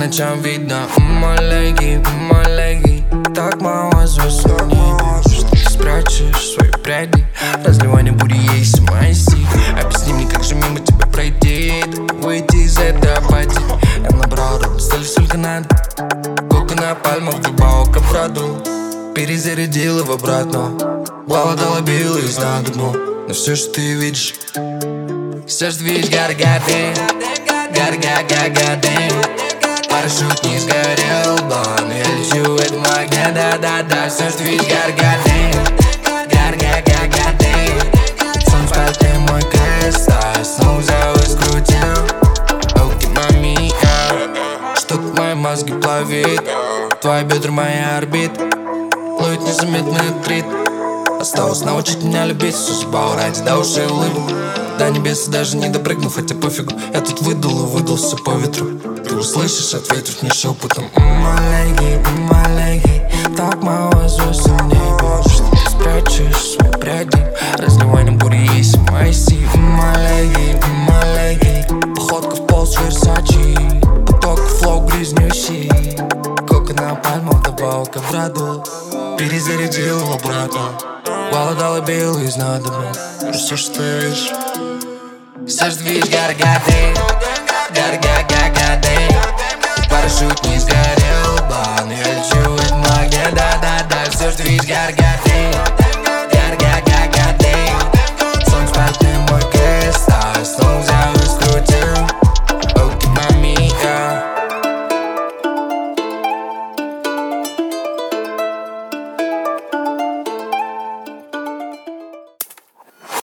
ночам видно, маленький, маленький. Так мало звезд в небе, что ты спрячешь свои пряди. Разливай не буду есть майси. Объясни мне, как же мимо тебя пройти, выйти из этой апатии. Я набрал рот, стали сколько надо. Кока на пальмах, глубоко в роду. Перезарядил его обратно. Голодала, билась на дно. Но все, что ты видишь, все, что видишь, gotta goddamn, gotta goddamn. Парашют не сгорел, бан, я лечу, это магия, да-да-да. Все, что видишь, gotta goddamn. Солнце спал, ты мой крест, а снова взял и скрутил. Оки, мами, что-то мои мозги плавит. Твои бедра, моя орбита, ловит незаметный трит. Осталось научить меня любить, все забал ради до ушей улыбок. До небес даже не допрыгну, хотя пофигу. Я тут выдул и выдал все по ветру. Ты услышишь, ответив мне шепотом. Маленький, маленький, так мало звезд в небе, что ты спрячешь свои пряди. Разливай на буре, есть майси. Маленький, маленький, походка в пол с Версачи. Поток, флоу, грязнющий. Кока на пальмах, добавка в роду. Перезарядил его брата. Голодала, билась на дно. Все, что ты видишь, все, что видишь, gotta goddamn. Парашют не сгорел, бан, я лечу, это магия, да-да-да. Все, что видишь, gotta goddamn.